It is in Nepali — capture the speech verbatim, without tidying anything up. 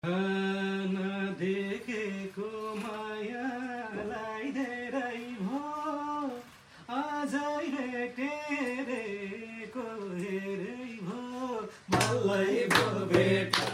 नदेखेको मायालाई धेरै भो अझै भेटेरेको हेरै भो मलाई भो भेट